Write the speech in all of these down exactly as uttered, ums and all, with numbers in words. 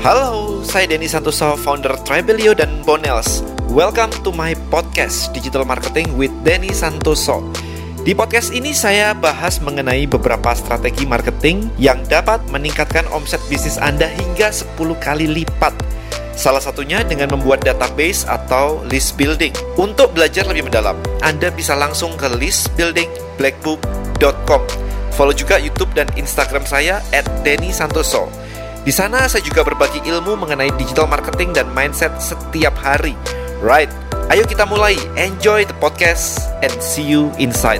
Halo, saya Denny Santoso, founder Tribelio dan Bonels. Welcome to my podcast, Digital Marketing with Denny Santoso. Di podcast ini saya bahas mengenai beberapa strategi marketing yang dapat meningkatkan omset bisnis Anda hingga sepuluh kali lipat. Salah satunya dengan membuat database atau list building. Untuk belajar lebih mendalam, Anda bisa langsung ke list building blackbook dot com. Follow juga YouTube dan Instagram saya at denny santoso. Di sana saya juga berbagi ilmu mengenai digital marketing dan mindset setiap hari. Right, ayo kita mulai. Enjoy the podcast and see you inside.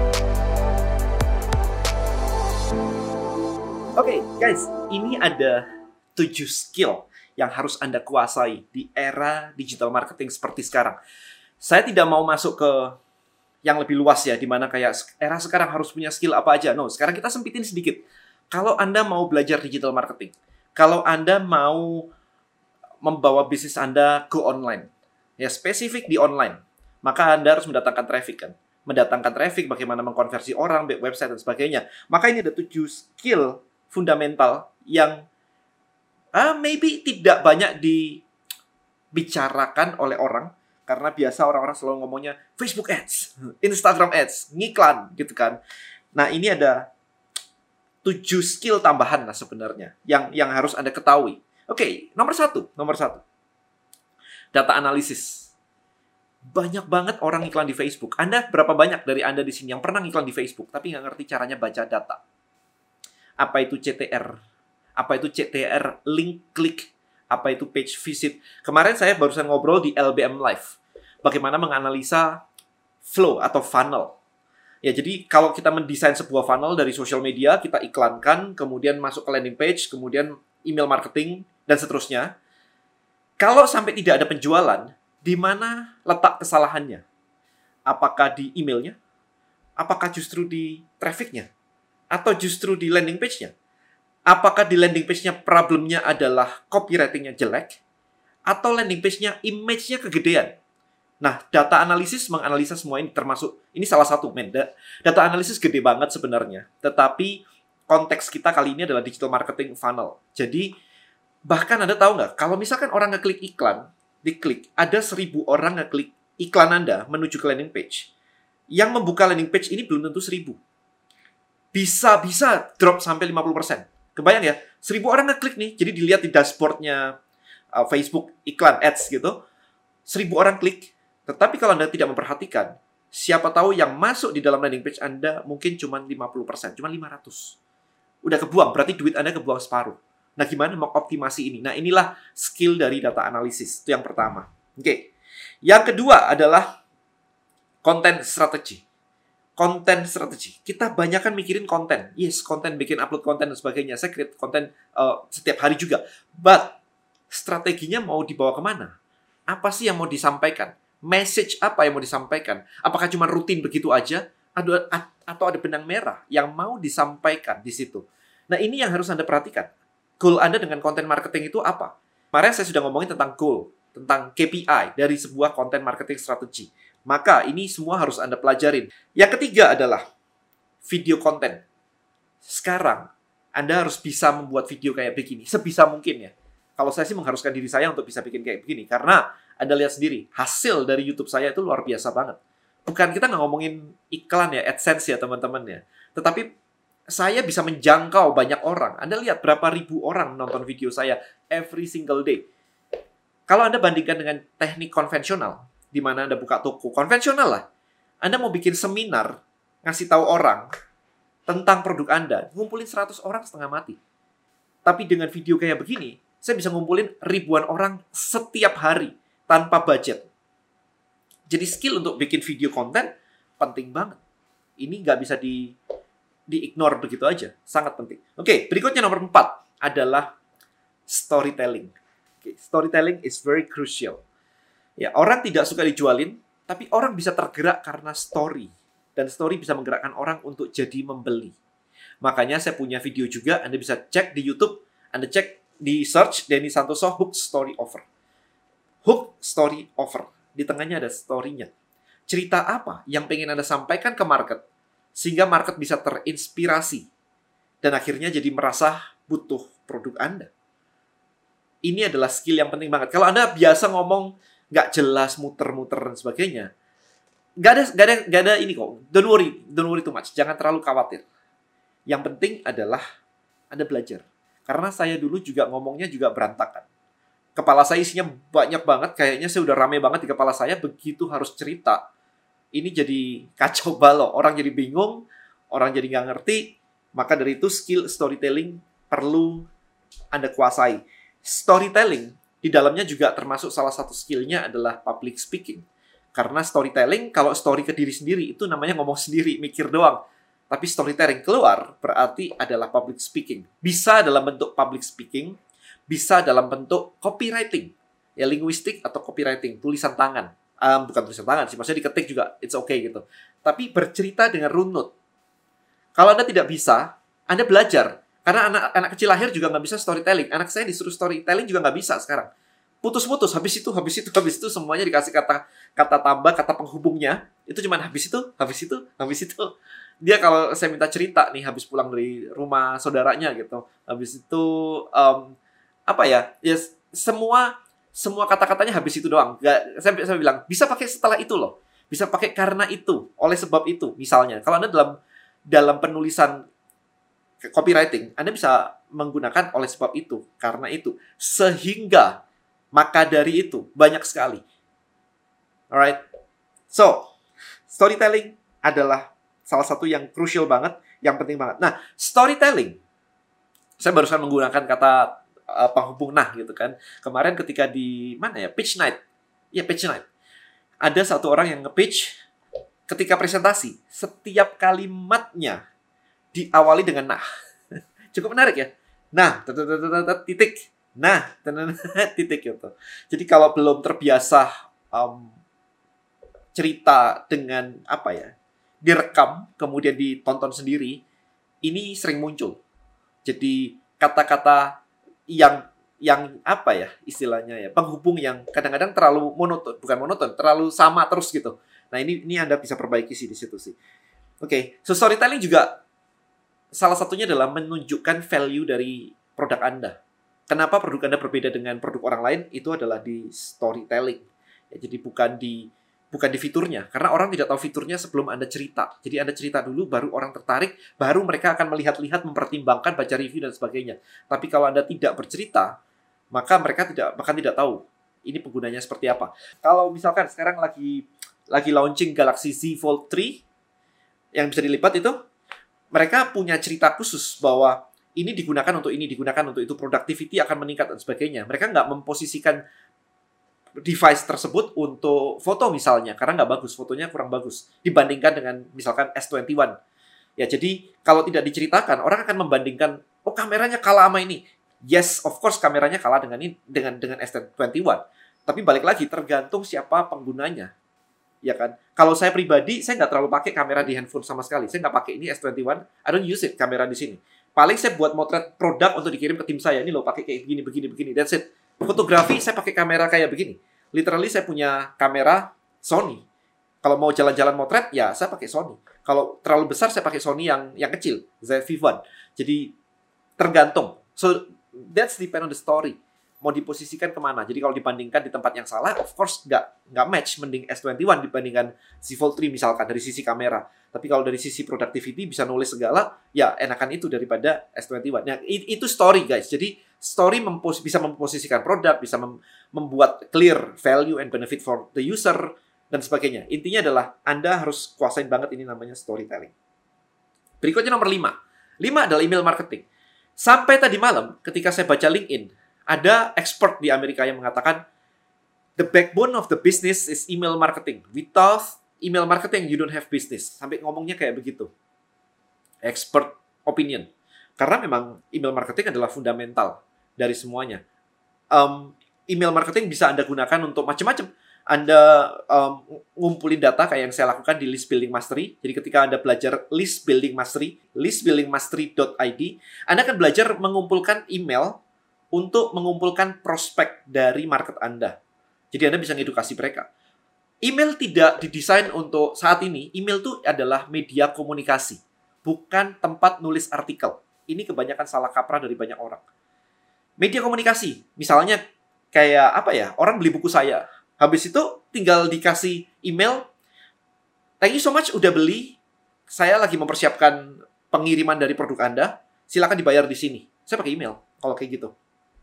Oke, okay, guys, ini ada tujuh skill yang harus Anda kuasai di era digital marketing seperti sekarang. Saya tidak mau masuk ke yang lebih luas ya, di mana kayak era sekarang harus punya skill apa aja. No, sekarang kita sempitin sedikit. Kalau Anda mau belajar digital marketing, kalau Anda mau membawa bisnis Anda ke online, ya spesifik di online, maka Anda harus mendatangkan traffic kan. Mendatangkan traffic, bagaimana mengkonversi orang, website dan sebagainya. Maka ini ada tujuh skill fundamental yang uh, maybe tidak banyak dibicarakan oleh orang, karena biasa orang-orang selalu ngomongnya Facebook Ads, Instagram Ads, ngiklan gitu kan. Nah, ini ada tujuh skill tambahan lah sebenarnya yang yang harus Anda ketahui. Oke, okay, nomor satu, nomor satu, data analisis. Banyak banget orang iklan di Facebook. Anda berapa banyak dari Anda di sini yang pernah iklan di Facebook tapi nggak ngerti caranya baca data? Apa itu C T R? Apa itu C T R link click? Apa itu page visit? Kemarin saya barusan ngobrol di L B M Live. Bagaimana menganalisa flow atau funnel. Ya, jadi kalau kita mendesain sebuah funnel dari social media, kita iklankan, kemudian masuk ke landing page, kemudian email marketing, dan seterusnya. Kalau sampai tidak ada penjualan, di mana letak kesalahannya? Apakah di emailnya? Apakah justru di trafficnya? Atau justru di landing page-nya? Apakah di landing page-nya problemnya adalah copywriting-nya jelek? Atau landing page-nya image-nya kegedean? Nah, data analisis menganalisa semua ini, termasuk, ini salah satu, men. Data analisis gede banget sebenarnya. Tetapi konteks kita kali ini adalah digital marketing funnel. Jadi, bahkan Anda tahu nggak, kalau misalkan orang ngeklik iklan, diklik, ada seribu orang ngeklik iklan Anda menuju ke landing page. Yang membuka landing page ini belum tentu seribu. Bisa-bisa drop sampai lima puluh persen. Kebayang ya, seribu orang ngeklik nih, jadi dilihat di dashboard-nya uh, Facebook iklan ads gitu, seribu orang klik. Tetapi kalau Anda tidak memperhatikan, siapa tahu yang masuk di dalam landing page Anda mungkin cuma lima puluh persen, cuma lima ratus. Udah kebuang, berarti duit Anda kebuang separuh. Nah, gimana mengoptimasi ini? Nah, inilah skill dari data analisis. Itu yang pertama. Oke. Okay. Yang kedua adalah content strategy. Konten strategi. Kita banyak kan mikirin konten. Yes, konten, bikin upload konten dan sebagainya. Saya create konten uh, setiap hari juga. But, strateginya mau dibawa kemana? Apa sih yang mau disampaikan? Message apa yang mau disampaikan? Apakah cuma rutin begitu aja? Atau ada benang merah yang mau disampaikan di situ? Nah, ini yang harus Anda perhatikan. Goal Anda dengan konten marketing itu apa? Kemarin saya sudah ngomongin tentang goal, tentang K P I dari sebuah konten marketing strategi. Maka ini semua harus Anda pelajarin. Yang ketiga adalah video konten. Sekarang, Anda harus bisa membuat video kayak begini. Sebisa mungkin ya. Kalau saya sih mengharuskan diri saya untuk bisa bikin kayak begini. Karena Anda lihat sendiri, hasil dari YouTube saya itu luar biasa banget. Bukan, kita nggak ngomongin iklan ya, AdSense ya teman-teman ya. Tetapi saya bisa menjangkau banyak orang. Anda lihat berapa ribu orang nonton video saya every single day. Kalau Anda bandingkan dengan teknik konvensional, di mana Anda buka toko, konvensional lah. Anda mau bikin seminar, ngasih tahu orang tentang produk Anda, ngumpulin seratus orang setengah mati. Tapi dengan video kayak begini, saya bisa ngumpulin ribuan orang setiap hari tanpa budget. Jadi skill untuk bikin video konten penting banget. Ini nggak bisa di di-ignore begitu aja. Sangat penting. Oke, berikutnya nomor empat adalah storytelling. Oke, storytelling is very crucial. Ya, orang tidak suka dijualin, tapi orang bisa tergerak karena story. Dan story bisa menggerakkan orang untuk jadi membeli. Makanya saya punya video juga, Anda bisa cek di YouTube, Anda cek di search Denny Santoso Hook Story Offer. Hook Story Offer. Di tengahnya ada story-nya. Cerita apa yang pengen Anda sampaikan ke market, sehingga market bisa terinspirasi. Dan akhirnya jadi merasa butuh produk Anda. Ini adalah skill yang penting banget. Kalau Anda biasa ngomong nggak jelas, muter-muter dan sebagainya, nggak ada, nggak ada, nggak ada ini kok. Don't worry, don't worry too much. Jangan terlalu khawatir. Yang penting adalah Anda belajar. Karena saya dulu juga ngomongnya juga berantakan. Kepala saya isinya banyak banget, kayaknya saya udah rame banget di kepala saya, begitu harus cerita. Ini jadi kacau balau. Orang jadi bingung, orang jadi nggak ngerti. Maka dari itu skill storytelling perlu Anda kuasai. Storytelling di dalamnya juga termasuk salah satu skillnya adalah public speaking. Karena storytelling, kalau story ke diri sendiri, itu namanya ngomong sendiri, mikir doang. Tapi storytelling keluar berarti adalah public speaking. Bisa dalam bentuk public speaking, bisa dalam bentuk copywriting. Ya, linguistik atau copywriting, tulisan tangan. Um, bukan tulisan tangan sih, maksudnya diketik juga, it's okay gitu. Tapi bercerita dengan runut. Kalau Anda tidak bisa, Anda belajar. Karena anak, anak kecil lahir juga nggak bisa storytelling. Anak saya disuruh storytelling juga nggak bisa sekarang. Putus-putus, habis itu, habis itu, habis itu, semuanya dikasih kata kata tambah, kata penghubungnya. Itu cuma habis itu, habis itu, habis itu. Dia kalau saya minta cerita nih, habis pulang dari rumah saudaranya gitu. Habis itu, um, apa ya, ya semua semua kata-katanya habis itu doang. Gak, saya, saya bilang, bisa pakai setelah itu loh. Bisa pakai karena itu, oleh sebab itu. Misalnya, kalau Anda dalam dalam penulisan copywriting, Anda bisa menggunakan oleh sebab itu, karena itu, sehingga, maka dari itu, banyak sekali. Alright? So, storytelling adalah salah satu yang crucial banget, yang penting banget. Nah, storytelling, saya barusan menggunakan kata uh, penghubung nah gitu kan. Kemarin ketika di, mana ya, pitch night. Ya, pitch night. Ada satu orang yang nge-pitch, ketika presentasi, setiap kalimatnya diawali dengan nah. Cukup menarik ya. Nah, titik. Nah, titik gitu. Jadi kalau belum terbiasa um, cerita dengan apa ya, direkam kemudian ditonton sendiri, ini sering muncul. Jadi kata-kata yang yang apa ya istilahnya ya, penghubung yang kadang-kadang terlalu monoton, bukan monoton, terlalu sama terus gitu. Nah, ini ini Anda bisa perbaiki sih di situ sih. Oke, okay. So storytelling juga salah satunya adalah menunjukkan value dari produk Anda. Kenapa produk Anda berbeda dengan produk orang lain? Itu adalah di storytelling. Ya, jadi bukan di bukan di fiturnya, karena orang tidak tahu fiturnya sebelum Anda cerita. Jadi Anda cerita dulu, baru orang tertarik, baru mereka akan melihat-lihat, mempertimbangkan, baca review dan sebagainya. Tapi kalau Anda tidak bercerita, maka mereka tidak bahkan tidak tahu ini penggunanya seperti apa. Kalau misalkan sekarang lagi lagi launching Galaxy Z Fold tiga yang bisa dilipat itu, mereka punya cerita khusus bahwa ini digunakan untuk ini, digunakan untuk itu, productivity akan meningkat dan sebagainya. Mereka nggak memposisikan device tersebut untuk foto misalnya, karena nggak bagus, fotonya kurang bagus dibandingkan dengan misalkan S dua puluh satu. Ya, jadi kalau tidak diceritakan, orang akan membandingkan, oh kameranya kalah sama ini. Yes, of course kameranya kalah dengan ini, dengan dengan S dua puluh satu. Tapi balik lagi, tergantung siapa penggunanya. Ya kan? Kalau saya pribadi, saya nggak terlalu pakai kamera di handphone sama sekali. Saya nggak pakai ini S dua puluh satu, I don't use it, kamera di sini. Paling saya buat motret produk untuk dikirim ke tim saya. Ini loh, pakai kayak begini, begini, begini. That's it. Fotografi, saya pakai kamera kayak begini. Literally, saya punya kamera Sony. Kalau mau jalan-jalan motret, ya saya pakai Sony. Kalau terlalu besar, saya pakai Sony yang yang kecil, Z V satu. Jadi, tergantung. So, that's depend on the story. Mau diposisikan kemana. Jadi, kalau dibandingkan di tempat yang salah, of course, nggak, nggak match. Mending S dua puluh satu dibandingkan Z Fold tiga misalkan, dari sisi kamera. Tapi kalau dari sisi productivity, bisa nulis segala, ya enakan itu daripada S dua puluh satu. Nah, itu story, guys. Jadi, story mempos- bisa memposisikan produk, bisa mem- membuat clear value and benefit for the user, dan sebagainya. Intinya adalah, Anda harus kuasain banget ini namanya storytelling. Berikutnya nomor lima. Lima adalah email marketing. Sampai tadi malam, ketika saya baca LinkedIn, ada expert di Amerika yang mengatakan, the backbone of the business is email marketing. Without email marketing, you don't have business. Sampai ngomongnya kayak begitu. Expert opinion. Karena memang email marketing adalah fundamental dari semuanya. Um, email marketing bisa Anda gunakan untuk macam-macam. Anda um, ngumpulin data kayak yang saya lakukan di List Building Mastery. Jadi ketika Anda belajar List Building Mastery, list building mastery dot i d, Anda akan belajar mengumpulkan email untuk mengumpulkan prospek dari market Anda. Jadi Anda bisa ngedukasi mereka. Email tidak didesain untuk saat ini. Email itu adalah media komunikasi, bukan tempat nulis artikel. Ini kebanyakan salah kaprah dari banyak orang. Media komunikasi, misalnya kayak apa ya, orang beli buku saya, habis itu tinggal dikasih email, thank you so much udah beli, saya lagi mempersiapkan pengiriman dari produk Anda, silakan dibayar di sini. Saya pakai email kalau kayak gitu.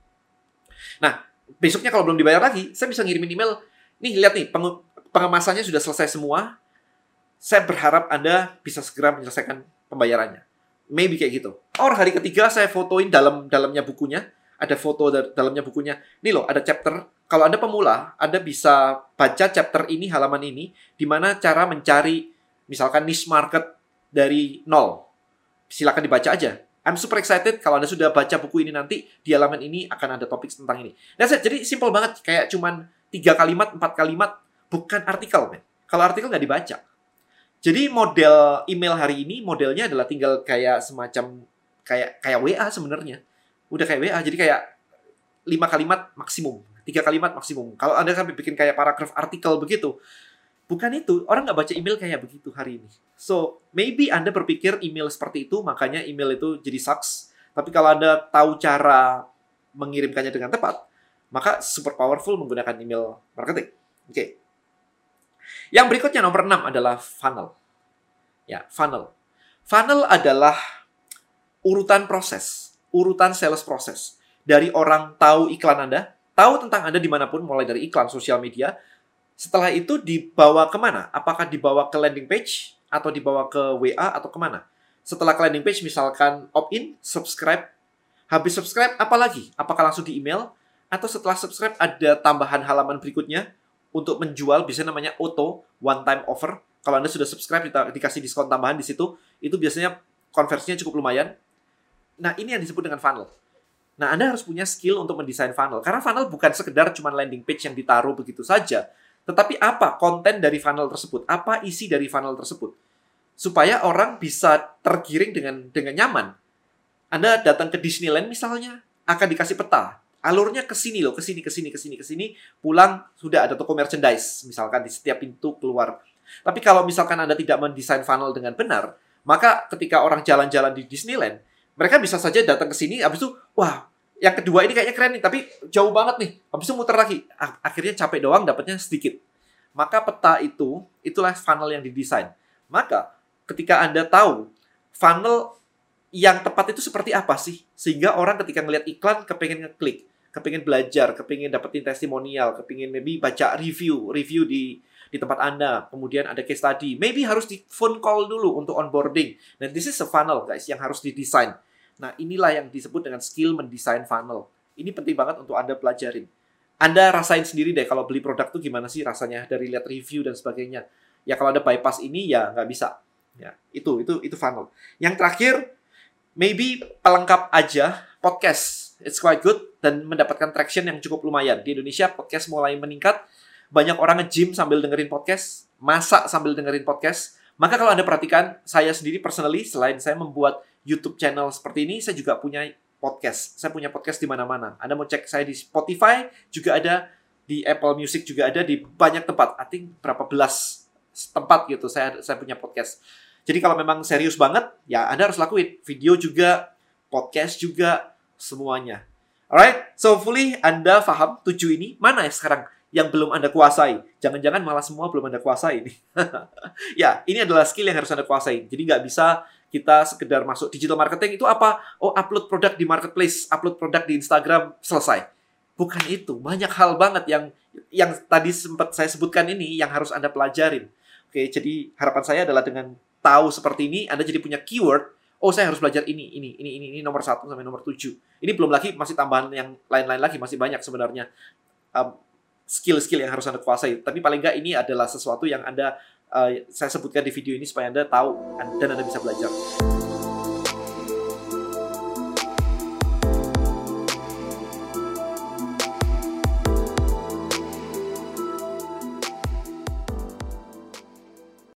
Nah, besoknya kalau belum dibayar lagi, saya bisa ngirimin email, nih lihat nih, peng pengemasannya sudah selesai semua, saya berharap Anda bisa segera menyelesaikan pembayarannya. Maybe kayak gitu. Or hari ketiga saya fotoin dalam dalamnya bukunya, ada foto da dalamnya bukunya. Nih loh, ada chapter. Kalau Anda pemula, Anda bisa baca chapter ini, halaman ini, di mana cara mencari misalkan niche market dari nol. Silakan dibaca aja. I'm super excited kalau Anda sudah baca buku ini nanti, di halaman ini akan ada topik tentang ini. Nah, jadi simple banget, kayak cuman tiga kalimat, empat kalimat, bukan artikel, men. Kalau artikel nggak dibaca. Jadi model email hari ini modelnya adalah tinggal kayak semacam kayak kayak W A sebenarnya. Udah kayak W A, jadi kayak lima kalimat maksimum, tiga kalimat maksimum. Kalau Anda sampai bikin kayak paragraf artikel begitu, bukan itu. Orang nggak baca email kayak begitu hari ini. So, maybe Anda berpikir email seperti itu, makanya email itu jadi sucks. Tapi kalau Anda tahu cara mengirimkannya dengan tepat, maka super powerful menggunakan email marketing. Oke. Okay. Yang berikutnya nomor enam adalah funnel. Ya, funnel. Funnel adalah urutan proses, urutan sales proses. Dari orang tahu iklan Anda, tahu tentang Anda dimanapun, mulai dari iklan sosial media. Setelah itu dibawa kemana? Apakah dibawa ke landing page, atau dibawa ke W A, atau kemana? Setelah ke landing page, misalkan opt-in, subscribe. Habis subscribe, apa lagi? Apakah langsung di email? Atau setelah subscribe ada tambahan halaman berikutnya? Untuk menjual, biasanya namanya auto, one time offer. Kalau Anda sudah subscribe, di dikasih diskon tambahan di situ, itu biasanya konversinya cukup lumayan. Nah, ini yang disebut dengan funnel. Nah, Anda harus punya skill untuk mendesain funnel. Karena funnel bukan sekedar cuma landing page yang ditaruh begitu saja. Tetapi apa konten dari funnel tersebut? Apa isi dari funnel tersebut? Supaya orang bisa tergiring dengan dengan nyaman. Anda datang ke Disneyland misalnya, akan dikasih peta. Alurnya ke sini loh, ke sini, ke sini, ke sini, ke sini, pulang sudah ada toko merchandise, misalkan di setiap pintu keluar. Tapi kalau misalkan Anda tidak mendesain funnel dengan benar, maka ketika orang jalan-jalan di Disneyland, mereka bisa saja datang ke sini, habis itu, wah, yang kedua ini kayaknya keren nih, tapi jauh banget nih. Habis itu muter lagi. Akhirnya capek doang, dapatnya sedikit. Maka peta itu, itulah funnel yang didesain. Maka ketika Anda tahu funnel yang tepat itu seperti apa sih? Sehingga orang ketika ngelihat iklan, kepengen ngeklik. Kepingin belajar, kepingin dapetin testimonial, kepingin maybe baca review, review di di tempat Anda, kemudian ada case study, maybe harus di phone call dulu untuk onboarding. Dan this is a funnel, guys, yang harus didesain. Nah, inilah yang disebut dengan skill mendesain funnel. Ini penting banget untuk Anda pelajarin. Anda rasain sendiri deh, kalau beli produk tuh gimana sih rasanya, dari lihat review dan sebagainya. Ya, kalau Anda bypass ini, ya nggak bisa. Ya, itu, itu, itu funnel. Yang terakhir, maybe pelengkap aja, podcast. It's quite good dan mendapatkan traction yang cukup lumayan. Di Indonesia podcast mulai meningkat. Banyak orang nge-gym sambil dengerin podcast, masak sambil dengerin podcast. Maka kalau Anda perhatikan, saya sendiri personally, selain saya membuat YouTube channel seperti ini, saya juga punya podcast. Saya punya podcast di mana-mana. Anda mau cek saya di Spotify, juga ada di Apple Music, juga ada di banyak tempat. I think berapa belas tempat gitu saya saya punya podcast. Jadi kalau memang serius banget, ya Anda harus lakuin. Video juga, podcast juga, semuanya. Alright, so hopefully Anda paham tujuh ini. Mana ya sekarang yang belum Anda kuasai? Jangan-jangan malah semua belum Anda kuasai nih. Ya, ini adalah skill yang harus Anda kuasai. Jadi nggak bisa kita sekedar masuk digital marketing itu apa? Oh, upload produk di marketplace, upload produk di Instagram, selesai. Bukan itu. Banyak hal banget yang yang tadi sempat saya sebutkan ini yang harus Anda pelajarin. Oke, jadi harapan saya adalah dengan tahu seperti ini, Anda jadi punya keyword. Oh, saya harus belajar ini, ini, ini, ini, ini nomor satu sampai nomor tujuh. Ini belum lagi, masih tambahan yang lain-lain lagi, masih banyak sebenarnya um, skill-skill yang harus Anda kuasai. Tapi paling nggak ini adalah sesuatu yang Anda, uh, saya sebutkan di video ini supaya Anda tahu dan Anda bisa belajar.